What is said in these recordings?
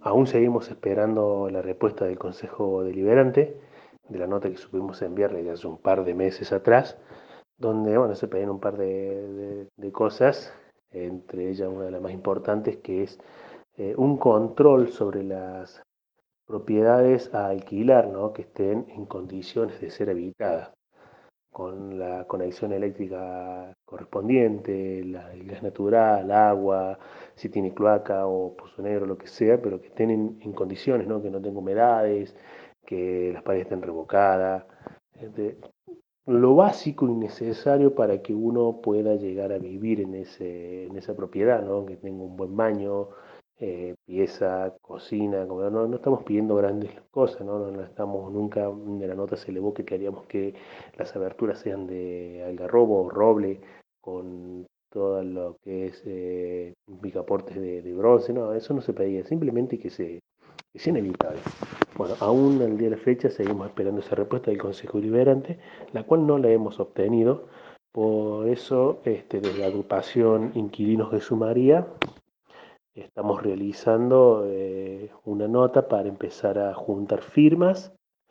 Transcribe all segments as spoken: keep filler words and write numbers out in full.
aún seguimos esperando la respuesta del Consejo Deliberante de la nota que supimos enviarle ya hace un par de meses atrás, donde bueno, se pedían un par de, de, de cosas, entre ellas una de las más importantes, que es eh, un control sobre las propiedades a alquilar, ¿no? Que estén en condiciones de ser habitadas, con la conexión eléctrica correspondiente, la, el gas natural, agua, si tiene cloaca o pozo negro, lo que sea, pero que estén en, en condiciones, ¿no? Que no tenga humedades, que las paredes estén revocadas. Este, lo básico y necesario para que uno pueda llegar a vivir en, ese, en esa propiedad, ¿no? Que tenga un buen baño, eh, pieza, cocina, como no, no estamos pidiendo grandes cosas, ¿no? No, no estamos, nunca de la nota se elevó que queríamos que las aberturas sean de algarrobo o roble, con todo lo que es eh, picaportes de, de bronce, no, eso no se pedía, simplemente que, se, que sea inevitable. Bueno, aún al día de la fecha seguimos esperando esa respuesta del Consejo Deliberante, la cual no la hemos obtenido. Por eso, este, desde la agrupación Inquilinos de Sumaría, estamos realizando eh, una nota para empezar a juntar firmas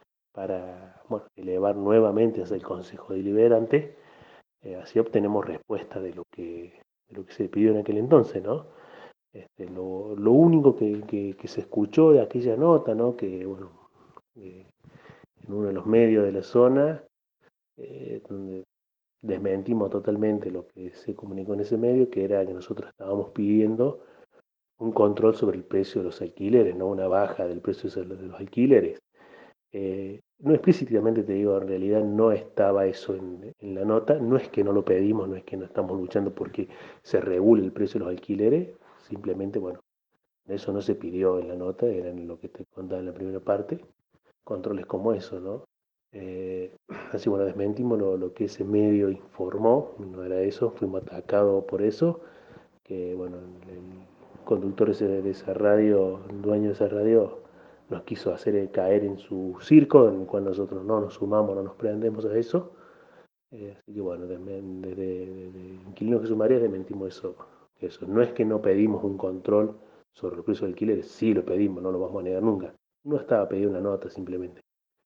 para bueno, elevar nuevamente hacia el Consejo Deliberante. Eh, así obtenemos respuesta de lo que, de lo que se pidió en aquel entonces, ¿no? Este, lo, lo, único que, que, que, se escuchó de aquella nota, ¿no? Que bueno, eh, en uno de los medios de la zona, eh, donde desmentimos totalmente lo que se comunicó en ese medio, que era que nosotros estábamos pidiendo un control sobre el precio de los alquileres, no una baja del precio de los alquileres. Eh, no explícitamente te digo, en realidad no estaba eso en, en, la nota, no es que no lo pedimos, no es que no estamos luchando porque se regule el precio de los alquileres, simplemente, bueno, eso no se pidió en la nota, era en lo que te contaba en la primera parte, controles como eso, ¿no? Eh, así bueno, desmentimos lo, lo que ese medio informó, no era eso, fuimos atacados por eso, que bueno, el, el conductor ese de esa radio, el dueño de esa radio, nos quiso hacer caer en su circo, en el cual nosotros no nos sumamos, no nos prendemos a eso. Eh, así que bueno, desde, desde, desde Inquilinos que Sumaría desmentimos eso, eso. No es que no pedimos un control sobre el precio de alquileres, sí lo pedimos, no lo vamos a negar nunca. No estaba pedida una nota simplemente.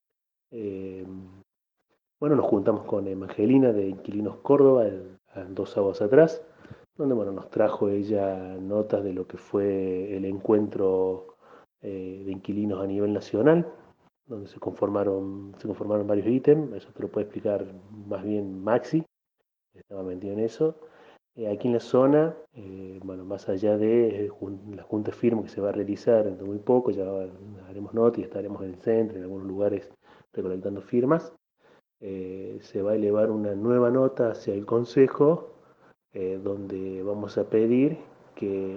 Eh, bueno, nos juntamos con Evangelina de Inquilinos Córdoba el, dos sábados atrás, donde bueno, nos trajo ella notas de lo que fue el encuentro eh, de inquilinos a nivel nacional, donde se conformaron, se conformaron varios ítems, eso te lo puede explicar más bien Maxi, estaba metido en eso. Eh, aquí en la zona, eh, bueno, más allá de eh, la junta firme que se va a realizar dentro de muy poco, ya haremos nota y estaremos en el centro, en algunos lugares recolectando firmas. Eh, se va a elevar una nueva nota hacia el Consejo, eh, donde vamos a pedir que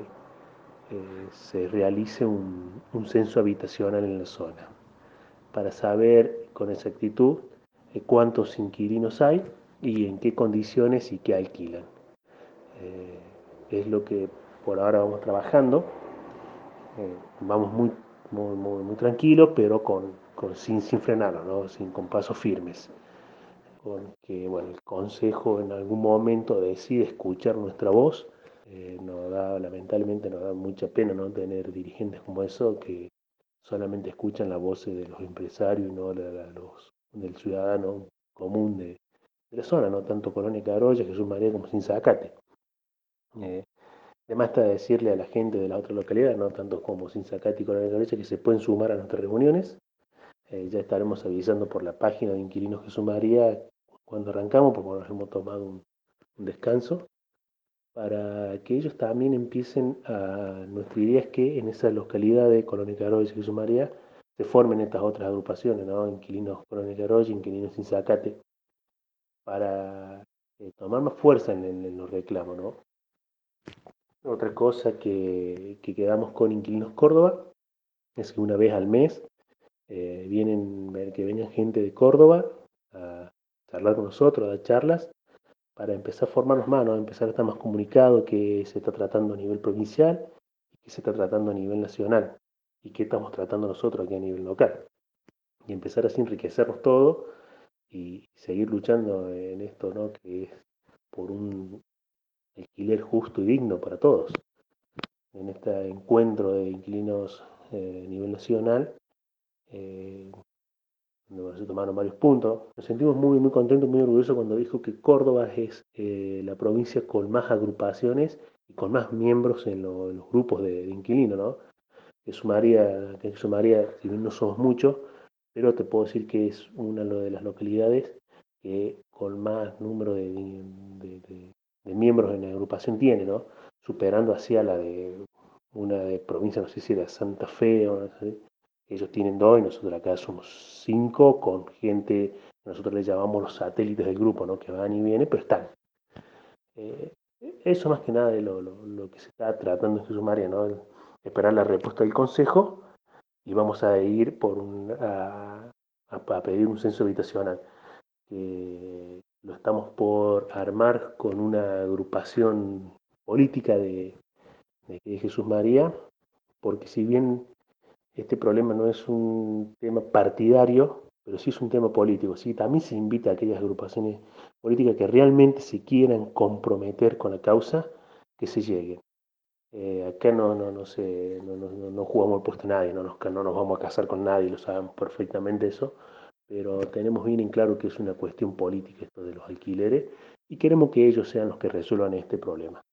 eh, se realice un, un, censo habitacional en la zona, para saber con exactitud eh, cuántos inquilinos hay y en qué condiciones y qué alquilan. Eh, es lo que por ahora vamos trabajando. Eh, vamos muy, muy, muy, muy tranquilos, pero con, con, sin, sin frenarnos, ¿no? Sin, con pasos firmes. Porque bueno, el Consejo en algún momento decide escuchar nuestra voz. Eh, nos da, lamentablemente nos da mucha pena no tener dirigentes como eso que solamente escuchan la voz de los empresarios y no la, la, los, del ciudadano común de, de, la zona, no tanto Colonia Carolla, Jesús María como Sinzacate. Eh, además está decirle a la gente de la otra localidad, no tanto como Sinzacate y Colonia Carolla, que se pueden sumar a nuestras reuniones. Eh, ya estaremos avisando por la página de Inquilinos Jesús María cuando arrancamos, porque nos hemos tomado un, un descanso, para que ellos también empiecen a, nuestra idea es que en esa localidad de Colonia Carolla y Jesús María se formen estas otras agrupaciones, ¿no? Inquilinos Colonia Carolla, Inquilinos Sinzacate, para eh, tomar más fuerza en, en, en, los reclamos, ¿no? Otra cosa que, que quedamos con Inquilinos Córdoba es que una vez al mes eh, vienen, que vengan gente de Córdoba a charlar con nosotros, a dar charlas, para empezar a formarnos más, ¿no? Empezar a estar más comunicado que se está tratando a nivel provincial y que se está tratando a nivel nacional y que estamos tratando nosotros aquí a nivel local. Y empezar así a enriquecernos todo y seguir luchando en esto, ¿no? Que es por un alquiler justo y digno para todos. En este encuentro de inquilinos eh, a nivel nacional, eh, donde bueno, se tomaron varios puntos. Nos sentimos muy, muy contentos, muy orgullosos cuando dijo que Córdoba es eh, la provincia con más agrupaciones y con más miembros en, lo- en los grupos de, de inquilinos, ¿no? Que sumaría, que sumaría, si bien no somos muchos, pero te puedo decir que es una de las localidades que con más número de, de- de- de miembros en la agrupación tiene, ¿no? Superando hacia la de una de provincia, no sé si era Santa Fe o no sé. Ellos tienen dos y nosotros acá somos cinco con gente, nosotros les llamamos los satélites del grupo, ¿no? Que van y vienen, pero están. Eh, Eso más que nada es lo, lo- lo que se está tratando en Jesús María, ¿no? El- esperar la respuesta del Consejo y vamos a ir por un- a, a- a pedir un censo habitacional, que lo estamos por armar con una agrupación política de, de- de Jesús María, porque si bien este problema no es un tema partidario, pero sí es un tema político, ¿sí? También se invita a aquellas agrupaciones políticas que realmente se quieran comprometer con la causa, que se lleguen. Eh, acá no, no, no, sé, no, no, no- no jugamos el puesto a nadie, no nos, no nos vamos a casar con nadie, lo sabemos perfectamente eso, pero tenemos bien en claro que es una cuestión política esto de los alquileres y queremos que ellos sean los que resuelvan este problema.